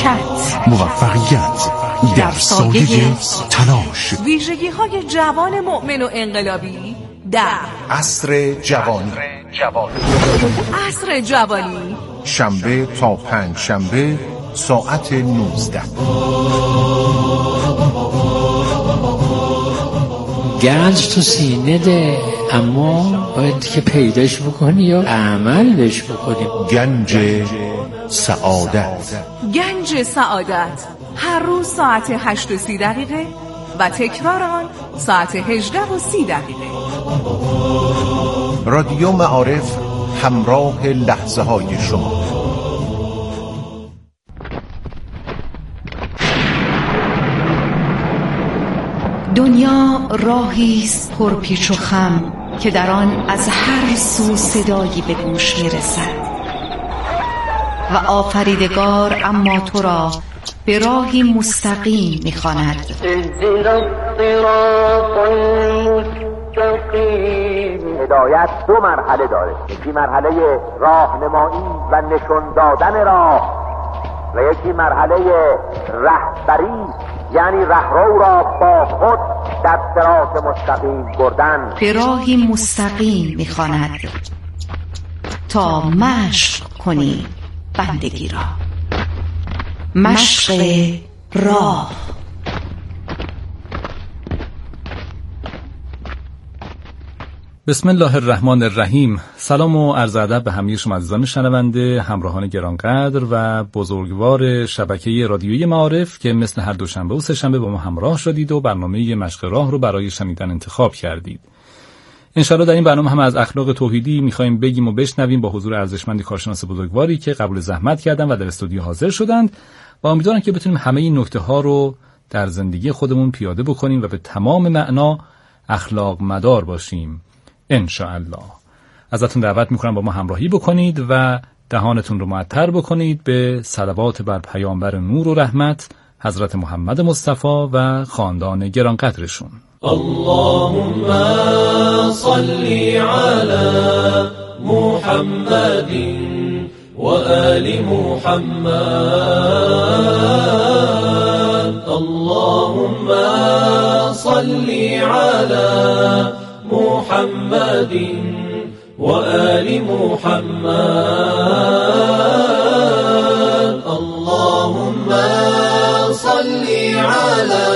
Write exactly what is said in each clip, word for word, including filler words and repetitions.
حرکت، موفقیت در سایه تلاش، ویژگی های جوان مؤمن و انقلابی در عصر جوانی. عصر جوانی شنبه تا پنج شنبه ساعت نوزده. گنج تو سینه ده، اما باید که پیداش بکنی یا عملش بکنی. گنج سعادت. گنج سعادت هر روز ساعت هشت و سی دقیقه و تکرار آن ساعت هجده و سی دقیقه. رادیو معارف، همراه لحظه های شما. دنیا راهیست پرپیچ و خم که در آن از هر سو صدایی به گوش میرسد و آفریدگار اما تو را به راهی مستقیم میخواند. هدایت دو مرحله داره، یکی مرحله راهنمایی و نشون دادن راه و یکی مرحله رهبری، یعنی رهرو را با خود در صراط مستقیم بردن. به راهی مستقیم میخواند تا مشق کنی بندگی را. مشق راه. بسم الله الرحمن الرحیم. سلام و عرض ادب به همه شما عزیزان شنونده، همراهان گرانقدر و بزرگوار شبکه رادیویی معارف که مثل هر دوشنبه و سه شنبه با ما همراه شدید و برنامه مشق راه رو برای شنیدن انتخاب کردید. انشالله در این برنامه هم از اخلاق توحیدی میخوایم بگیم و بشنویم با حضور ارزشمند کارشناس بزرگواری که قبول زحمت کردن و در استودیو حاضر شدند و امیدوارم که بتونیم همه این نکته ها رو در زندگی خودمون پیاده بکنیم و به تمام معنا اخلاق مدار باشیم ان شاء الله. ازتون دعوت میکنم با ما همراهی بکنید و دهانتون رو معطر بکنید به صلوات بر پیامبر نور و رحمت حضرت محمد مصطفی و خاندان گرانقدرشون. اللهم صل علی محمد و آل محمد. اللهم صل علی محمد و آل محمد. اللهم صل علی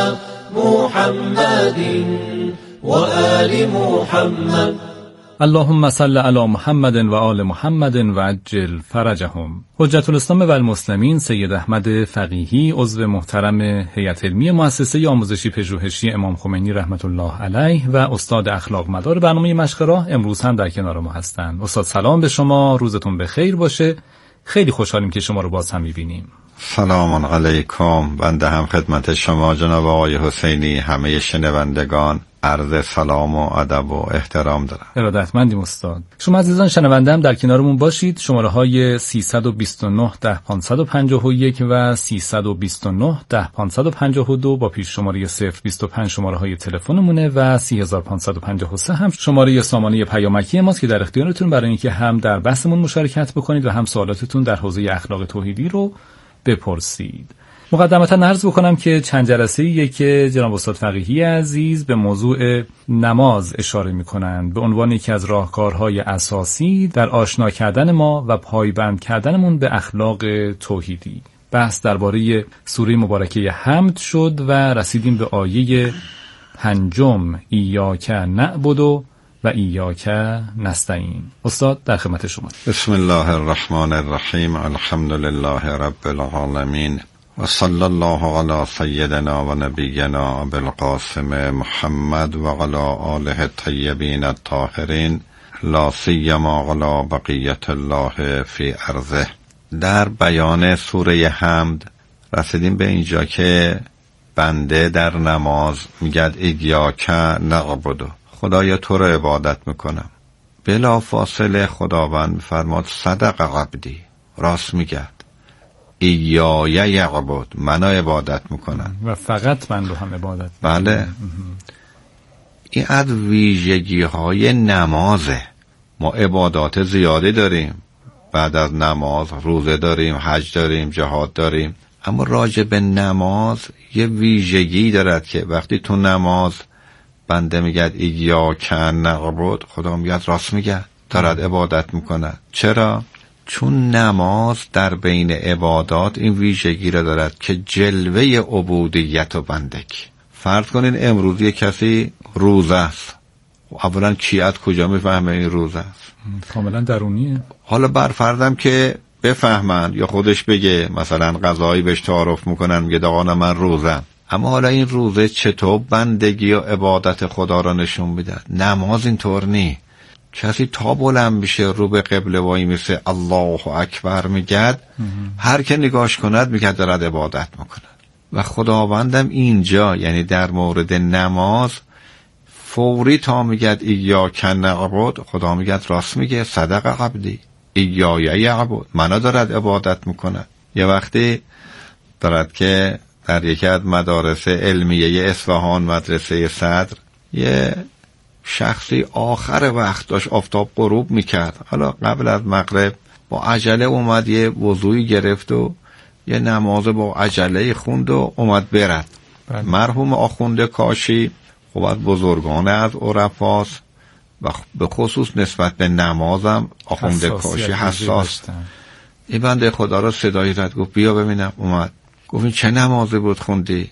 محمد و آل محمد. اللهم صل علی محمد و آل محمد و عجل فرجهم. حجت الاسلام و المسلمین سید احمد فقیهی، عضو محترم هیئت علمی مؤسسه آموزشی پژوهشی امام خمینی رحمت الله علیه و استاد اخلاق مدار برنامه مشق راه امروز هم در کنار ما هستند. استاد سلام به شما، روزتون بخیر باشه. خیلی خوشحالیم که شما رو باز هم می‌بینیم. سلام علیکم. بنده هم خدمت شما جناب آقای حسینی، همه شنوندگان عرض سلام و ادب و احترام دارم. ارادتمندیم استاد. شما عزیزان شنونده هم در کنارمون باشید. شماره های سیصد و بیست و نه ده پانصد و پنجاه و یک و سیصد و بیست و نه ده پانصد و پنجاه و دو با پیش شماره صفر بیست و پنج شماره های تلفنمونه و سی هزار و پانصد و پنجاه و سه هم شماره سامانه پیامکی ماست که در اختیارتون برای اینکه هم در بحثمون مشارکت بکنید و هم سوالاتتون در حوزه اخلاق توحیدی رو بپرسید. مقدمتا عرض بکنم که چند جلسه‌ایه که جناب استاد فقیهی عزیز به موضوع نماز اشاره می‌کنند به عنوان یکی از راهکارهای اساسی در آشنا کردن ما و پایبند کردنمون به اخلاق توحیدی. بحث درباره سوره مبارکه حمد شد و رسیدیم به آیه پنجم ایاک نعبد و ایاک نستعین. استاد در خدمت شما. بسم الله الرحمن الرحیم. الحمد لله رب العالمین و صلی الله علی سیدنا و نبینا ابی القاسم محمد و علی آله الطیبین الطاهرین لا سیما علی بقیت الله فی ارضه. در بیان سوره حمد رسیدیم به اینجا که بنده در نماز میگه ایاک نعبد، خدایا تو رو عبادت میکنم. بلا فاصله خداوند فرماد صدق عبدی، راست میگه، ایای یعبد، منو عبادت میکنن و فقط من رو هم عبادت. بله، این از ویژگی های نمازه. ما عبادات زیادی داریم، بعد از نماز روزه داریم، حج داریم، جهاد داریم. اما راجع به نماز یه ویژگی دارد که وقتی تو نماز بنده میگه ایاک نعبد، خدا میگه راست میگه، دارد عبادت میکند. چرا؟ چون نماز در بین عبادات این ویژگی را دارد که جلوه عبودیت و بندگی. فرض کنین امروز یک کسی روزه است، اولا کیت کجا میفهمه این روزه است؟ کاملا درونیه. حالا برفرضم که بفهمن یا خودش بگه، مثلا غذایی بهش تعارف میکنن میگه آقا من روزم، اما حالا این روزه چطور بندگی و عبادت خدا را نشون میده؟ نماز اینطور نی. کسی تا بلند میشه رو به قبله وای میسه الله اکبر میگه، هر که نگاش کند میگه دارد عبادت میکنه. و خداوندم اینجا یعنی در مورد نماز فوری تا میگه ایاک نعبد، خدا میگه راست میگه، صدق عبدی ایای یعبد، منو دارد عبادت میکنه. یه وقتی دارد که در یکی از مدارس علمیه اصفهان، مدرسه صدر، یه شخصی آخر وقت داشت آفتاب غروب میکرد، حالا قبل از مغرب با عجله اومد یه وضوعی گرفت و یه نماز با عجله خوند و اومد برد. بله. مرحوم آخونده کاشی خب از بزرگان از عرفاست و به خصوص نسبت به نمازم آخونده کاشی حساس. این بنده خدا را صدایی زد، گفت بیا ببینم. اومد گفت این چه نمازی بود خوندی؟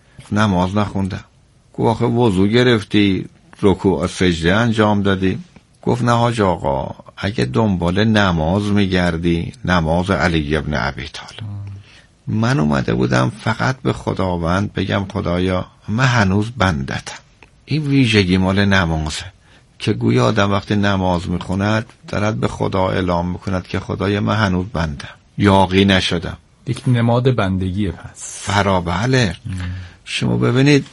نماز نخوندم. گفت آخه وضو گرفتی رکوع و سجده انجام دادی؟ گفت نه حاج آقا، اگه دنبال نماز میگردی نماز علی ابن ابی طالب. من اومده بودم فقط به خداوند بگم خدایا من هنوز بندتم. این ویژگی مال نمازه که گویا آدم وقتی نماز میخوند دارد به خدا اعلام میکند که خدایا من هنوز بندم، یاغی نشدم. یک نماد بندگیه. پس فرا بله. شما ببینید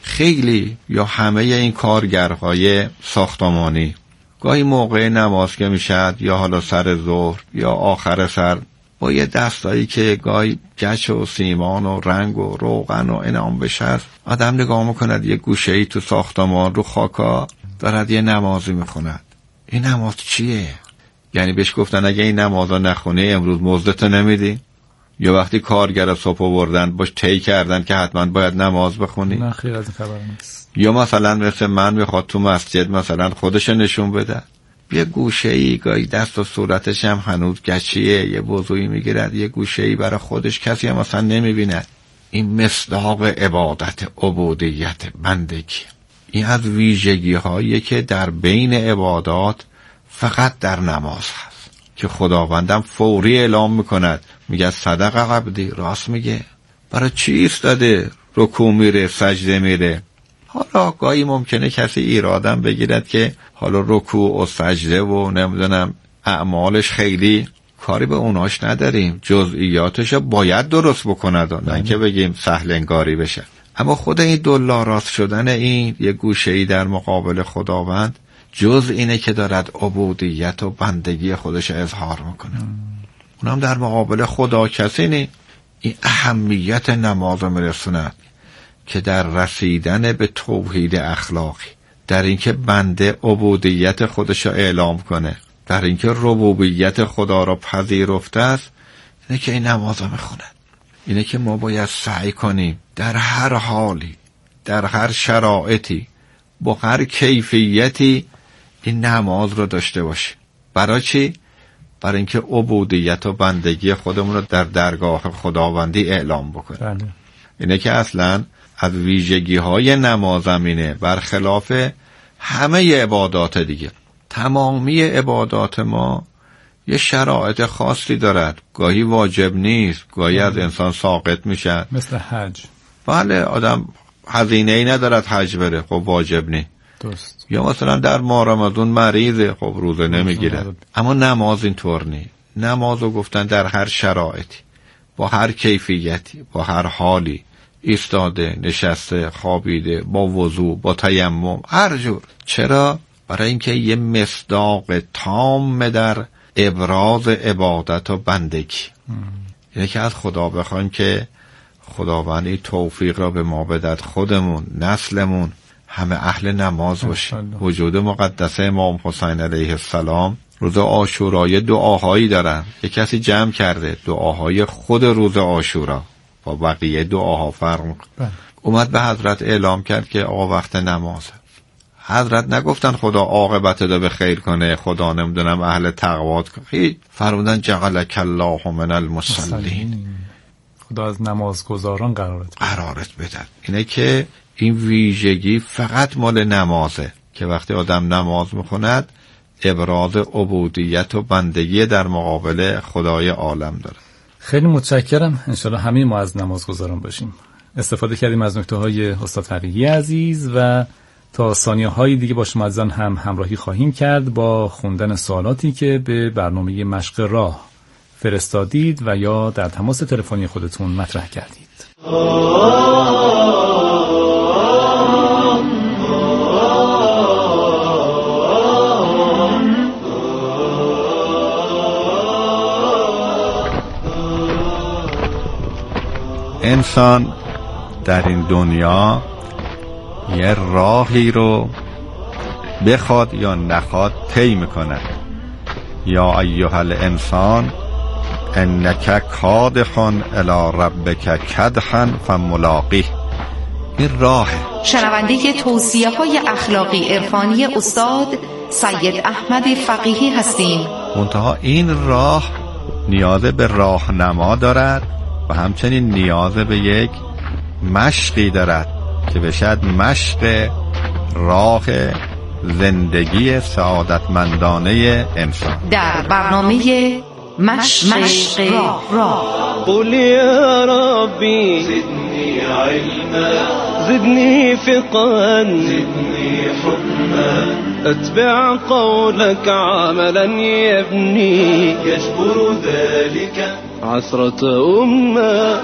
خیلی یا همه این کارگرهای ساختمانی گاهی موقع نماز که میشد یا حالا سر ظهر یا آخر سر با یه دستایی که گاهی گچ و سیمان و رنگ و روغن و انعام بشه، آدم نگاه میکند یه گوشه‌ای تو ساختمان رو خاکا دارد یه نمازی میخوند. این نماز چیه؟ یعنی بهش گفتن اگه این نمازا نخونه امروز مزدتو نمیدی؟ یا وقتی کارگر صبح بردن باش طی کردن که حتما باید نماز بخونی؟ نه خیر از این خبر نیست. یا مثلا مثل من میخواد تو مسجد مثلا خودش نشون بده، یه گوشه‌ای گاهی دست و صورتش هم هنوز گچیه، یه وضوئی میگیرد یه گوشه‌ای برای خودش، کسی هم مثلا نمیبیند. این مصداق عبادت، عبودیت، بندگی. این از ویژگی هایی که در بین عبادات فقط در نماز هست که خداوندم فوری اعلام میکند، میگه صدق عبدی، راست میگه. برای چی ایستاده رکوع میره سجده میره؟ حالا گاهی ممکنه کسی ایرادم بگیرد که حالا رکوع و سجده و نمیدونم اعمالش خیلی کاری به اوناش نداریم، جزئیاتش باید درست بکند، نه که بگیم سهل انگاری بشه. اما خود این دلاراست شدن این یه گوشه‌ای در مقابل خداوند جز اینه که دارد عبودیت و بندگی خودش اظهار میکنه. اونم در مقابل خدا کسی نی. این اهمیت نماز میرسوند که در رسیدن به توحید اخلاقی، در اینکه بنده عبودیت خودش را اعلام کنه، در اینکه ربوبیت خدا را پذیرفته است، اینه که این نماز را میخونه. اینه که ما باید سعی کنیم در هر حالی، در هر شرایطی، با هر کیفیتی این نماز رو داشته باشیم. برای چی؟ برای اینکه عبودیت و بندگی خودمون رو در درگاه خداوندی اعلام بکنیم. بله. اینه که اصلا از ویژگی های نمازم اینه، برخلاف همه عبادات دیگه. تمامی عبادات ما یه شرایط خاصی دارد، گاهی واجب نیست، گاهی از انسان ساقط میشه. مثل حج. بله، آدم هزینه ای ندارد حج بره، خب واجب نیست. درست. یا مثلا در ماه رمضان مریضه، خب روزه نمیگیره. اما نماز اینطور نیست. نمازو گفتن در هر شرایطی، با هر کیفیتی، با هر حالی، ایستاده، نشسته، خوابیده، با وضو، با تیمم، هر جور. چرا؟ برای اینکه یه مصداق تام در ابراز عبادت و بندگی. یعنی که از خدا بخوایم که خداوندی توفیق را به ما بدهد خودمون، نسلمون همه اهل نماز باشیم. وجود مقدس امام حسین علیه السلام روز عاشورا یه دعاهایی دارن، یه کسی جمع کرده دعاهای خود روز عاشورا با بقیه دعاها فرق میکنه. اومد به حضرت اعلام کرد که آقا وقت نمازه. حضرت نگفتن خدا عاقبت رو به خیر کنه، خدا نمیدونم اهل تقوات کنه، فرمودن جعلک الله من المصلین، خدا از نمازگزاران قرارت قرارت بده. اینه که این ویژگی فقط مال نمازه که وقتی آدم نماز میخوند ابراز عبودیت و بندگی در مقابل خدای عالم داره. خیلی متشکرم. انشالله همه ما از نمازگزاران باشیم. استفاده کردیم از نکته های استاد فقیهی عزیز و تا ثانیه های دیگه با شما عزیزان هم همراهی خواهیم کرد با خوندن سوالاتی که به برنامه مشق راه فرستادید و یا در تماس تلفنی خودتون مطرح کردید. انسان در این دنیا یه راهی رو بخواد یا نخواد طی میکنه. یا ایها الانسان انک کادح الی ربک کدحا فملاقیه. این راهه. شنونده توصیه های اخلاقی عرفانی استاد سید احمد فقیهی هستیم. منتها این راه نیاز به راهنما دارد و همچنین نیاز به یک مشقی دارد که بشد مشق راه زندگی سعادتمندانه انسان. در برنامه مشق, مشق راه, راه. قل یا ربی زدنی علما زدنی فقها زدنی حکما اتبع قولك عملا يبني يجبر ذلك عسرة أمة.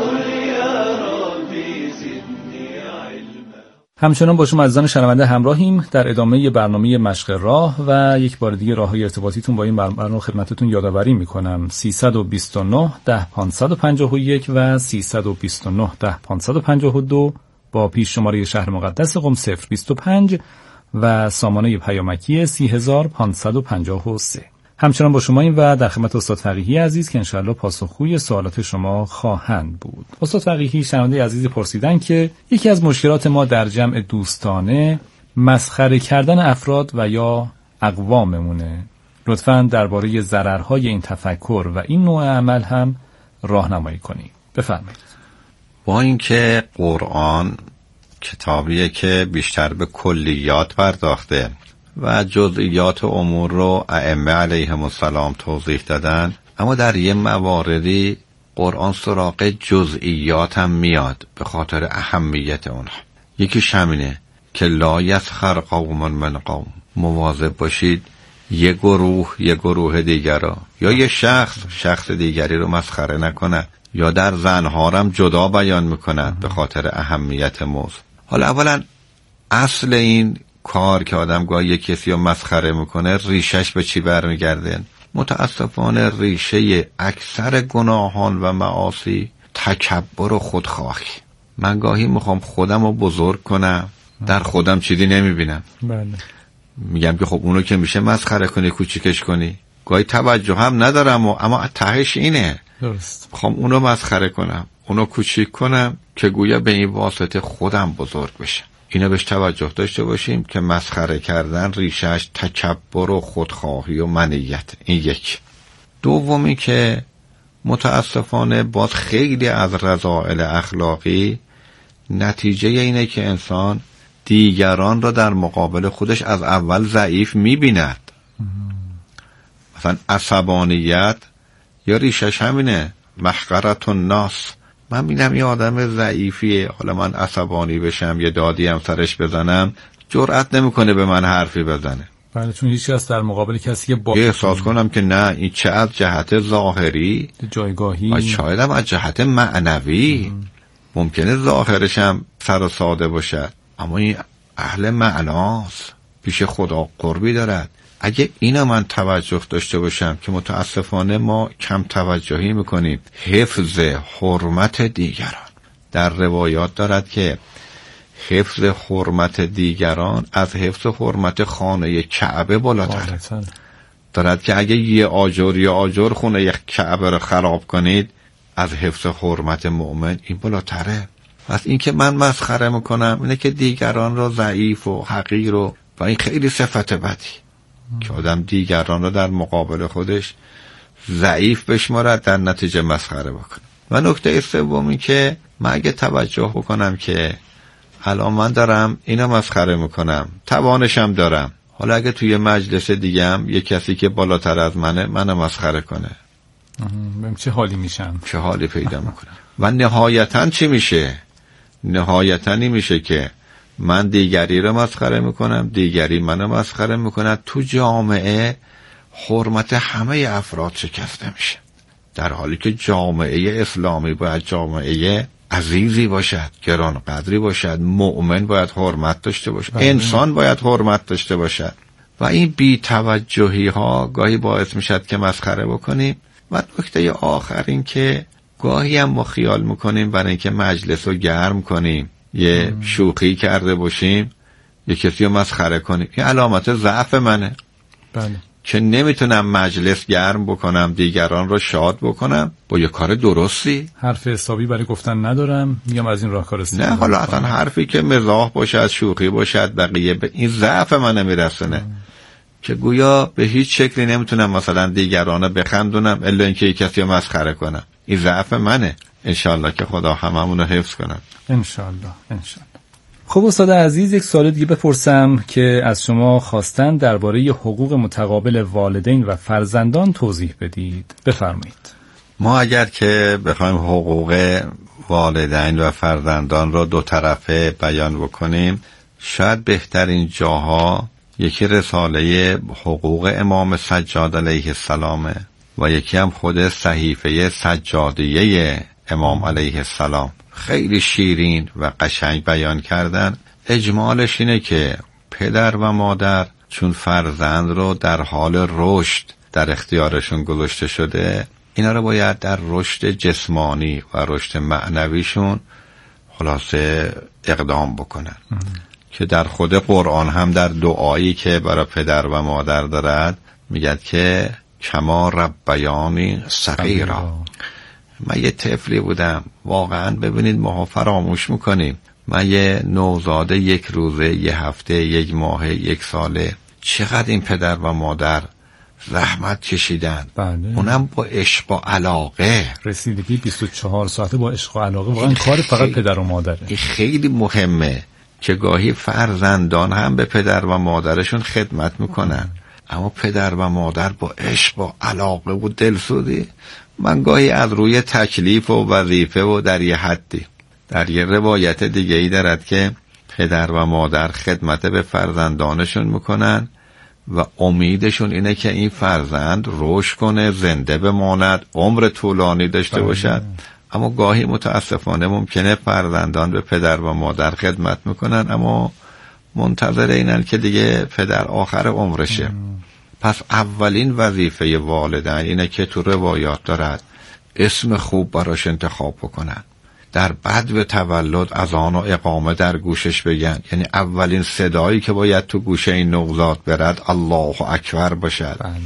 همچنان با شما عزیزان شنونده همراهیم در ادامه برنامه مشق راه و یک بار دیگه راههای ارتباطیتون با این برنامه خدمتتون یادآوری میکنم. سیصد و بیست و نه ده پانصد و پنجاه و یک و سیصد و بیست و نه ده پانصد و پنجاه و دو با پیش شماره شهر مقدس قم صفر بیست و پنج و سامانه پیامکی سی هزار پانصد و پنجاه و سه. همچنان با شما این و در خدمت استاد فقیهی عزیز که انشاءالله پاسخگوی سوالات شما خواهند بود. استاد فقیهی شنونده عزیز پرسیدن که یکی از مشکلات ما در جمع دوستانه مسخره کردن افراد و یا اقواممونه. لطفاً درباره ضررهای این تفکر و این نوع عمل هم راهنمایی کنید. بفرمایید. با اینکه قرآن کتابیه که بیشتر به کلیات پرداخته و جزئیات امور رو ائمه علیهم السلام توضیح دادن، اما در یه مواردی قرآن سراغ جزئیات هم میاد به خاطر اهمیت اونها. یکیش همینه که لا یسخر قوم من قوم، مواظب باشید یه گروه یه گروه دیگر رو یا یه شخص شخص دیگری رو مسخره نکنه، یا در زنها هم جدا بیان میکنه به خاطر اهمیت موضوع. حالا اولا اصل این کار که آدم گاهی یک کسی رو مسخره میکنه ریشش به چی برمیگرده؟ متاسفانه ریشه اکثر گناهان و معاصی تکبر و خودخواهی. من گاهی میخوام خودم رو بزرگ کنم، در خودم چیزی نمیبینم. بله. میگم که خب اونو که میشه مسخره کنی کوچیکش کنی، گاهی توجه هم ندارم و اما تهش اینه درست میخوام اونو مسخره کنم، اونو کوچیک کنم که گویا به این واسطه خودم بزرگ بشم. اینا بهش توجه داشته باشیم که مسخره کردن ریشش تکبر و خودخواهی و منیت. این یک. دومی که متاسفانه باز خیلی از رذائل اخلاقی نتیجه اینه که انسان دیگران را در مقابل خودش از اول ضعیف میبیند. مثلا عصبانیت یا ریشش همینه، محقرت الناس. من بینم یه آدم ضعیفیه، حالا من عصبانی بشم یه دادی هم سرش بزنم جرأت نمیکنه به من حرفی بزنه. بله، چون هیچی از در مقابل کسی که با احساس کنم که نه این چه از جهت ظاهری جایگاهی، شاید هم از جهت معنوی ام. ممکنه ظاهرش هم سر و ساده باشد اما این اهل معناست، پیش خدا قربی دارد. اگه اینا من توجه داشته باشم که متاسفانه ما کم توجهی میکنیم، حفظ حرمت دیگران. در روایات دارد که حفظ حرمت دیگران از حفظ حرمت خانه کعبه بالاتر. دارد که اگه یه آجر یا آجر خونه یک کعبه رو خراب کنید از حفظ حرمت مؤمن این بالاتره. پس این که من مسخره میکنم اینه که دیگران رو ضعیف و حقیر و و این خیلی صفت بدی که آدم دیگران رو در مقابل خودش ضعیف بشمارد در نتیجه مسخره بکنه. و نکته سومی که من اگه توجه بکنم که الان من دارم اینا مسخره میکنم، توانشم دارم، حالا اگه توی مجلس دیگه هم یه کسی که بالاتر از منه منو مسخره کنه، بهم چه حالی میشم؟ چه حالی پیدا میکنم؟ و نهایتاً چی میشه؟ نهایتاً این میشه که من دیگری رو مسخره میکنم، دیگری منو مسخره میکنه، تو جامعه حرمت همه افراد شکسته میشه، در حالی که جامعه اسلامی باید جامعه عزیزی باشد، گرانقدری باشد، مؤمن باید حرمت داشته باشد، انسان باید حرمت داشته باشد. و این بی توجهی ها گاهی باعث میشد که مسخره بکنیم. و نکته آخر این که گاهی هم ما خیال میکنیم برای اینکه مجلس رو گرم کنیم، یه شوخی کرده باشیم، یه کسی رو مسخره کنیم، این علامت ضعف منه. بله. که نمیتونم مجلس گرم بکنم، دیگران رو شاد بکنم با یه کار درستی. حرف حسابی برای گفتن ندارم، میگم از این راهکار استفاده. نه حالا اصلا حرفی که مزاح باشد، شوخی باشد، بقیه به این ضعف منه میرسونه که گویا به هیچ شکلی نمیتونم مثلا دیگران رو بخندونم الا اینکه یک کسی رو مسخره کنم. این ضعف منه. انشالله که خدا هممون رو حفظ کنه. انشالله انشالله. خب استاد عزیز، یک سوال دیگه بپرسم که از شما خواستن درباره حقوق متقابل والدین و فرزندان توضیح بدید. بفرمایید. ما اگر که بخوایم حقوق والدین و فرزندان رو دو طرفه بیان بکنیم، شاید بهترین جاها یکی رساله حقوق امام سجاد علیه السلام و یکی هم خود صحیفه سجادیه امام علیه السلام. خیلی شیرین و قشنگ بیان کردن. اجمالش اینه که پدر و مادر چون فرزند رو در حال رشد در اختیارشون گذاشته شده، اینا رو باید در رشد جسمانی و رشد معنویشون خلاصه اقدام بکنن ام. که در خود قرآن هم در دعایی که برای پدر و مادر دارد میگه که کما ربیانی صغیرا. من یه طفلی بودم، واقعا ببینید ما فراموش میکنیم. من یه نوزاده یک روزه، یه هفته، یک ماه، یک ساله، چقدر این پدر و مادر زحمت کشیدن. بله. اونم با عشق و علاقه. رسیدگی بیست و چهار ساعته با عشق و علاقه، واقعا کار فقط پدر و مادره. این خیلی مهمه که گاهی فرزندان هم به پدر و مادرشون خدمت میکنن، اما پدر و مادر با عشق و علاقه و دلسوزی. من گاهی از روی تکلیف و وظیفه و در یه حدی، در یه روایت دیگه ای دارد که پدر و مادر خدمت به فرزندانشون میکنن و امیدشون اینه که این فرزند رشد کنه، زنده بماند، عمر طولانی داشته باشد. اما گاهی متاسفانه ممکنه فرزندان به پدر و مادر خدمت میکنن اما منتظر اینن که دیگه پدر آخر عمرشه. پس اولین وظیفه والدین اینه که تو روایات دارد اسم خوب براش انتخاب بکنن، در بدو تولد اذان و اقامه در گوشش بگن، یعنی اولین صدایی که باید تو گوشه این نوزاد برد الله اکبر باشد. بله.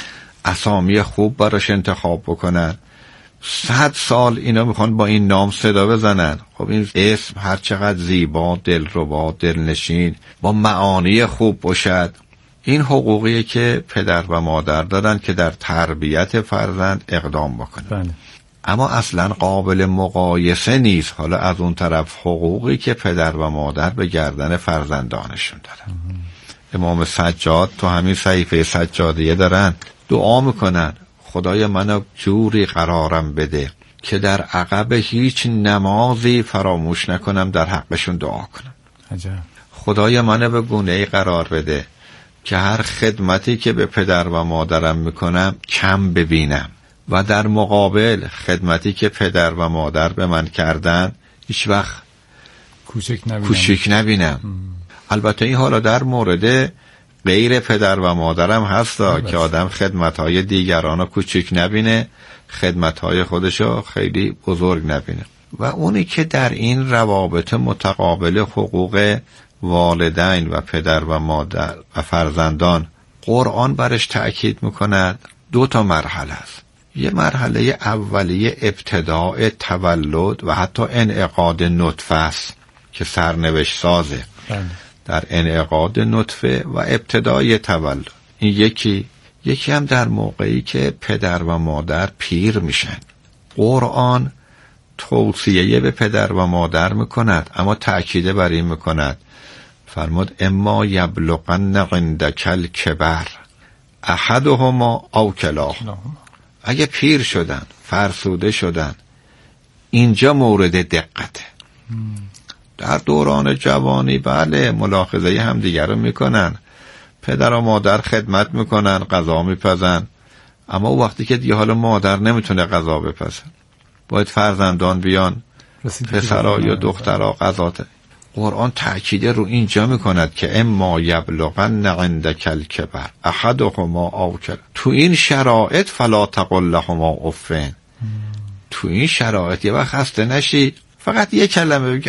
اسامی خوب براش انتخاب بکنن. صد سال اینا میخوان با این نام صدا بزنن. خب این اسم هر چقدر زیبا، دلربا، دلنشین، با معانی خوب باشد، این حقوقیه که پدر و مادر دارن که در تربیت فرزند اقدام بکنن. بله. اما اصلا قابل مقایسه نیست حالا از اون طرف حقوقی که پدر و مادر به گردن فرزندانشون دارن. امام سجاد تو همین صحیفه سجادیه دارن دعا میکنن خدای منو جوری قرارم بده که در عقب هیچ نمازی فراموش نکنم در حقشون دعا کنم. عجب. خدای منو به گونه‌ای قرار بده که هر خدمتی که به پدر و مادرم میکنم کم ببینم و در مقابل خدمتی که پدر و مادر به من کردن هیچ وقت کوچک نبینم, کوچک نبینم. البته این حالا در مورد غیر پدر و مادرم هستا که آدم خدمتهای دیگران رو کوچک نبینه، خدمتهای خودشو خیلی بزرگ نبینه. و اونی که در این روابط متقابل حقوق والدین و پدر و مادر و فرزندان قرآن برش تأکید میکند دو تا مرحله است. یه مرحله اولیه ابتداء تولد و حتی انعقاد نطفه است که سرنوشت سازه بله. در انعقاد نطفه و ابتدای تولد. این یکی یکی هم در موقعی که پدر و مادر پیر میشن. قرآن توصیه به پدر و مادر میکند اما تأکید بر این میکند، فرمود اما یبلغن عندک الکبر احدهما او کلاهما. اگه پیر شدن، فرسوده شدن، اینجا مورد دقته. در دوران جوانی بله ملاحظه هم دیگر رو میکنن، پدر و مادر خدمت میکنن، غذا میپزن، اما وقتی که دیگه حالا مادر نمیتونه غذا بپزن، باید فرزندان بیان، پسرها یا دخترها غذا. قرآن تأکید رو اینجا میکند که اما یبلغن عندک الکبر احدهما او کلاهما. تو این شرایط فلا تقل لهما اف. تو این شرایط یه وقت خسته نشی، فقط یه کلمه بگی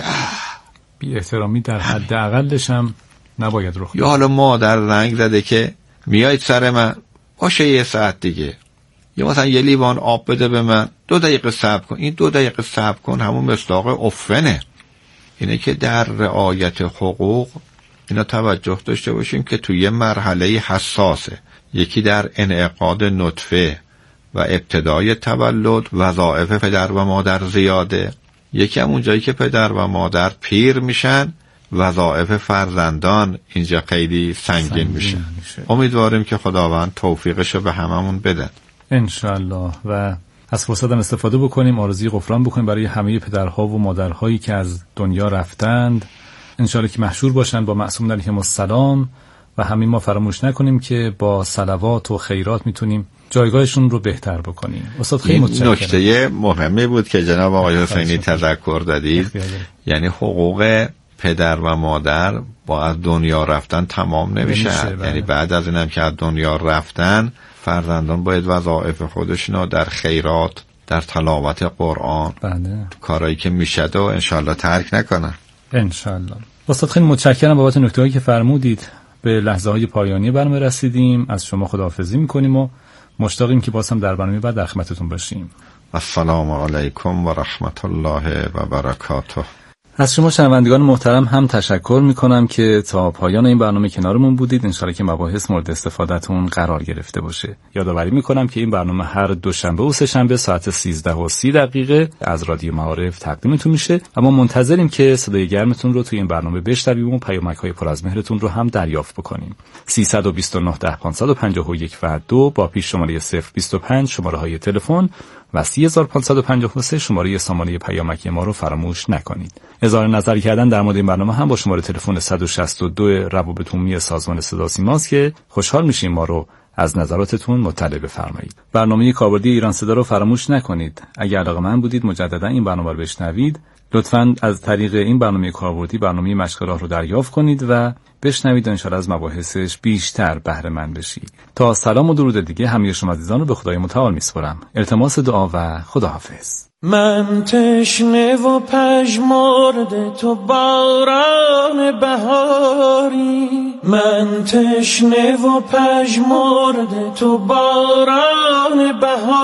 بی احترامی در حد اقلش هم نباید رخ. یا حالا مادر رنگ زده که میاید سر من، باشه یه ساعت دیگه، یا مثلا یه لیوان آب بده به من، دو دقیقه صبر کن. این دو دقیقه صبر کن همون مصداق افنه. اینه که در رعایت حقوق اینا توجه داشته باشیم که توی مرحله حساسه، یکی در انعقاد نطفه و ابتدای تولد وظایف پدر و مادر زیاده، یکی هم اونجایی که پدر و مادر پیر میشن وظایف فرزندان اینجا خیلی سنگین, سنگین میشه. میشه امیدواریم که خداوند توفیقشو به هممون بده انشالله و از فرصت هم استفاده بکنیم، آرزوی غفران بکنیم برای همه پدرها و مادرهایی که از دنیا رفتند، انشالله که محشور باشند با معصوم علیهم السلام و همین ما فراموش نکنیم که با صلوات و خیرات میتونیم جایگاهشون رو بهتر بکنیم. استاد خیلی متشکرم. نکته مهمی بود که جناب آقای حسینی تذکر دادید، یعنی حقوق پدر و مادر با از دنیا رفتن تمام نمیشه، یعنی بعد از اینم که از دنیا رفتن فرزندان باید وظایف خودشونو در خیرات، در تلاوت قرآن، بله. کارهایی که میشد و انشالله ترک نکنن انشالله. استاد خیلی متشکرم بابت نکته‌هایی که فرمودید. به لحظه های پایانی برنامه رسیدیم، از شما خداحافظی میکنیم و مشتاقیم که باز هم در برنامه بعد در خدمتتون باشیم. السلام علیکم و رحمت الله و برکاته. از شما شنوندگان محترم هم تشکر میکنم که تا پایان این برنامه کنارمون بودید. انشالله که مباحث مورد استفادهتون قرار گرفته باشه. یادآوری میکنم که این برنامه هر دوشنبه و سه شنبه ساعت سیزده و سی دقیقه از رادیو معارف تقدیمتون میشه. اما منتظریم که صدای گرمتون رو توی این برنامه بشنویم و پیامک‌های پر از مهرتون رو هم دریافت بکنیم. سیصد و بیست و نه ده پانصد و پنجاه و یک و دو با پیش شماره صفر بیست و پنج شماره‌های تلفن و سی هزار و پانصد و پنجاه و سه شماره سامانه پیامکی ما رو فراموش نکنید. اظهار نظر کردن در مورد این برنامه هم با شماره تلفن صد و شصت و دو روابط عمومی سازمان صدا سیماست که خوشحال میشیم ما رو از نظراتتون مطلع بفرمایید. برنامه کاربردی ایران صدا رو فراموش نکنید. اگر علاقه‌مند بودید مجددا این برنامه رو بشنوید، لطفاً از طریق این برنامه کاربردی برنامه مشق راه رو دریافت کنید و بشنوید و انشاءالله از مباحثش بیشتر بهره مند بشید. تا سلام و درود دیگه همه شما عزیزان رو به خدای متعال میسپارم. التماس دعا و خداحافظ. من تشنه و پژمرده تو باران بهاری، من تشنه و پژمرده تو باران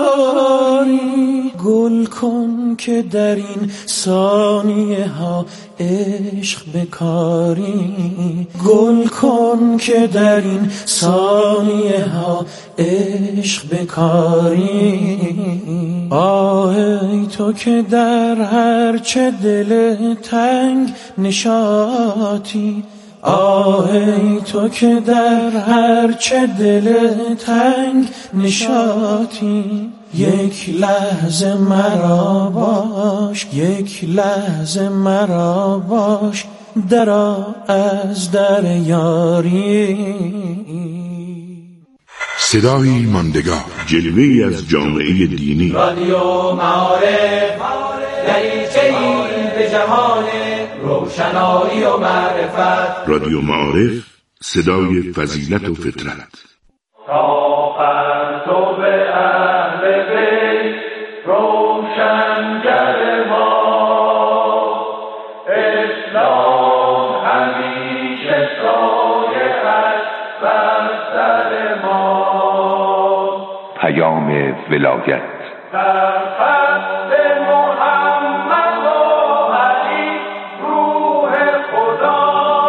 بهاری، گل کن که در این ثانیه ها عشق بکاری، گل کن که در این ثانیه ها عشق بکاری. آه ای تو که در هر چه دل تنگ نشاطی، آه ای تو که در هر چه دل تنگ نشاطی، یک لحظه مرا باش، یک لحظه مرا باش، درآ از در یاری. صدایی ماندگار، جلوه‌ای از جامعه دینی. رادیو معارف، دریچه‌ای به جهان روشنایی و معرفت. رادیو معارف، صدای فضیلت و فطرت. تا پرتو به اهل بیت روشنگر ما، اسلام همیشه سایه است بر سر ایام ولایت. در خط محمد و علی روح خدا،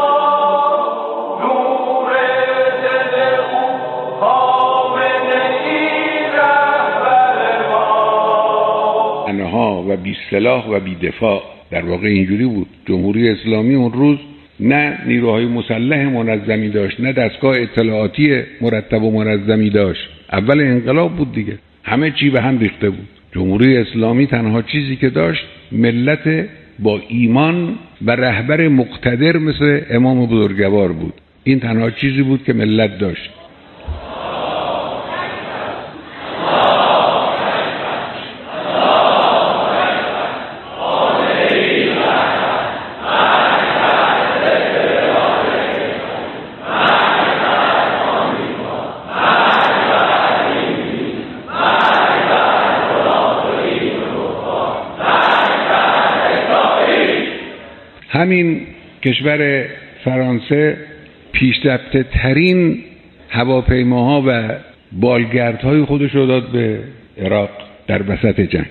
نور دل او خامنه ای رهبر ما. تنها و بی سلاح و بی دفاع. در واقع اینجوری بود. جمهوری اسلامی اون روز نه نیروهای مسلح منظمی داشت، نه دستگاه اطلاعاتی مرتب و منظمی داشت. اول انقلاب بود دیگه، همه چی به هم ریخته بود. جمهوری اسلامی تنها چیزی که داشت ملت با ایمان و رهبر مقتدر مثل امام بزرگوار بود. این تنها چیزی بود که ملت داشت. همین کشور فرانسه پیشرفته ترین هواپیماها و بالگردهای خودش رو داد به عراق در وسط جنگ.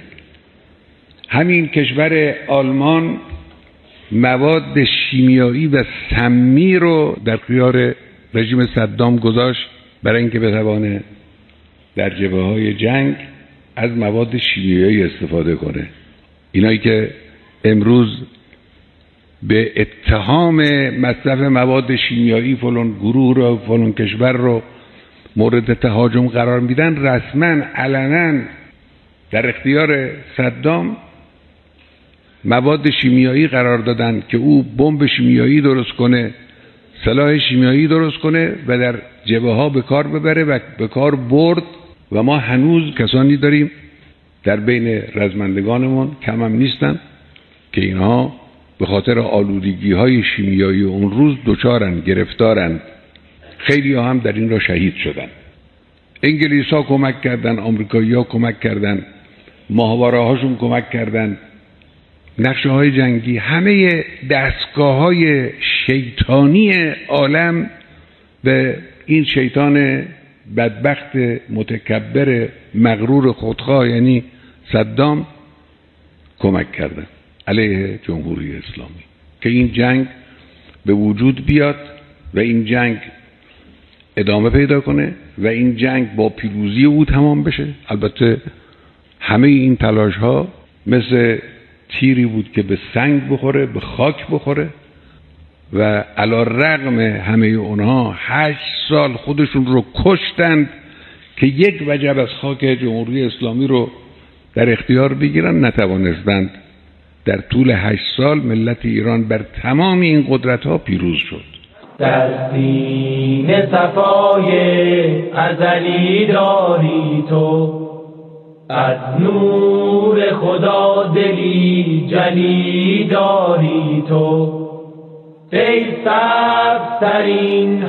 همین کشور آلمان مواد شیمیایی و سمی رو در اختیار رژیم صدام گذاشت برای اینکه بتوانه در جبهه‌های جنگ از مواد شیمیایی استفاده کنه. اینایی که امروز به اتهام مصرف مواد شیمیایی فلان گروه رو فلان کشور رو مورد تهاجم قرار میدن، رسما علنا در اختیار صدام مواد شیمیایی قرار دادن که او بمب شیمیایی درست کنه، سلاح شیمیایی درست کنه و در جبهه ها به کار ببره و به کار برد. و ما هنوز کسانی داریم در بین رزمندگانمون، کم هم نیستن، که اینها به خاطر آلودگی های شیمیایی اون روز دچارن، گرفتارن. خیلی ها هم در این را شهید شدن. انگلیس ها کمک کردن، آمریکایی ها کمک کردن، ماهواره هاشون کمک کردن، نقشه های جنگی، همه دستگاه های شیطانی عالم به این شیطان بدبخت متکبر مغرور خودخواه یعنی صدام کمک کردن علیه جمهوری اسلامی که این جنگ به وجود بیاد و این جنگ ادامه پیدا کنه و این جنگ با پیروزی او تمام بشه. البته همه این تلاش ها مثل تیری بود که به سنگ بخوره، به خاک بخوره و علی رغم همه اونها هشت سال خودشون رو کشتند که یک وجب از خاک جمهوری اسلامی رو در اختیار بگیرن، نتوانستند. در طول هشت سال ملت ایران بر تمام این قدرت ها پیروز شد. در سینه صفای ازلی داری تو، از نور خدا دلی جلی داری تو، ای سبزترین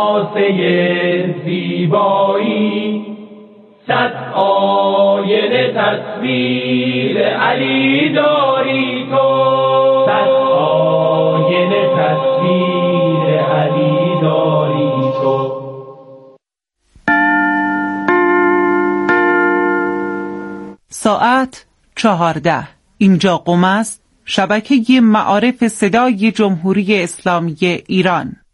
حماسه زیبایی، صد آینه تصویر علی داری تو، صد آینه تصویر علی داری تو. ساعت چهارده. اینجا قم است، شبکه معارف صدای جمهوری اسلامی ایران.